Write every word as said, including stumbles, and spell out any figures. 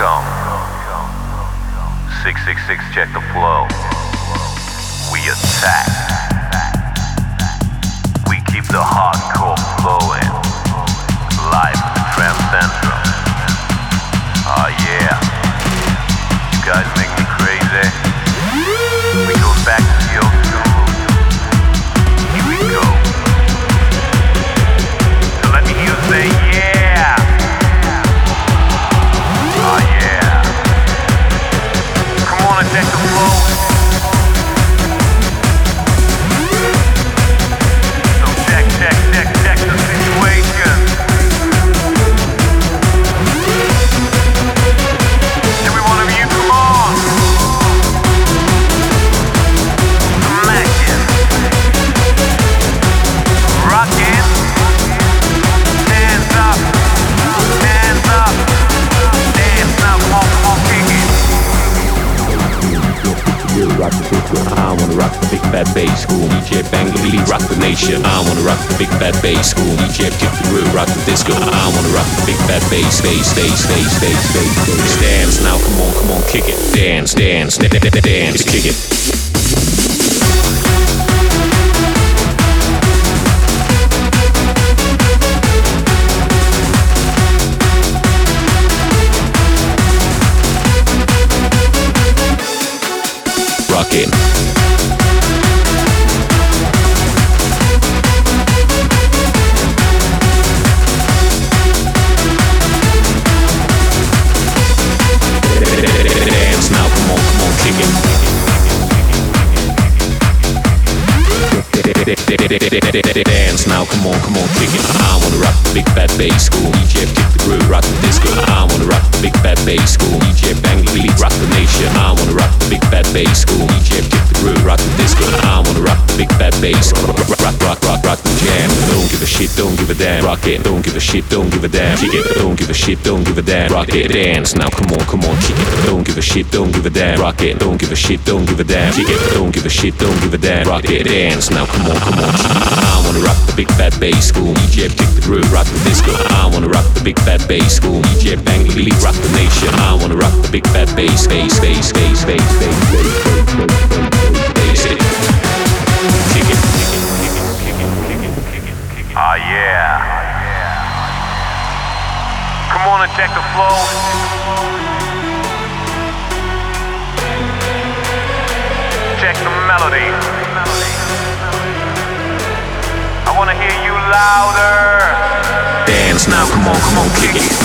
come. six six six, check the flow. We attack. We keep the hardcore flowing. Live from the Tram Central. Oh yeah. You guys make me crazy. We go back to the old school. Here we go. So let me hear you say yeah. Oh yeah. Come on and check the flow. So check, check, check, check the situation. Every one of you, come on. Smacking. Rocking. Hands up. Hands up. Dance now, come on, come on, kick it. Really rock the big one. I wanna rock the big fat bass school. D J Bang really rock the nation. I wanna rock the big fat bass school. D J kick the groove, rock the disco. I wanna rock the big fat bass, bass, bass, bass, bass, bass, bass. Dance now, come on, come on, kick it. Dance, dance, dance, dance, kick it. Rockin'. Dance now, come on, come on, kick it. Dance now, come on, come on, kick it. I wanna rock the big fat bass school. D J kick the groove, rock the disco. I wanna rock the big fat bass school. D J Bang really rock the nation. I wanna rock the big fat bass school. D J kick the groove, rock the disco. I wanna rock the big fat bass. Rock, rock, rock, rock, rock the jam. Don't give a shit, don't give a damn. Rock it. Don't give a shit, don't give a damn. Kick it. Don't give a shit, don't give a damn. Rock it. Dance now, come on, come on, kick it. Don't give a shit, don't give a damn. Rock it. Don't give a shit, don't give a damn. Kick it. Don't give a shit, don't give a damn. Rock it. Dance now, come on, come on. I wanna rock the big fat bass school. D J kick the groove, rock the disco. I wanna rock the big fat bass school. D J Bang really rock the nation. I wanna rock the big fat bass, bass, bass, bass, bass, bass, bass, bass, bass. Kick it, kick it, kick it, kick it, kick it, kick it, kick it. Oh yeah. Come on and check the flow. Check the melody. I wanna hear you louder. Dance now, come on, come on, kick it.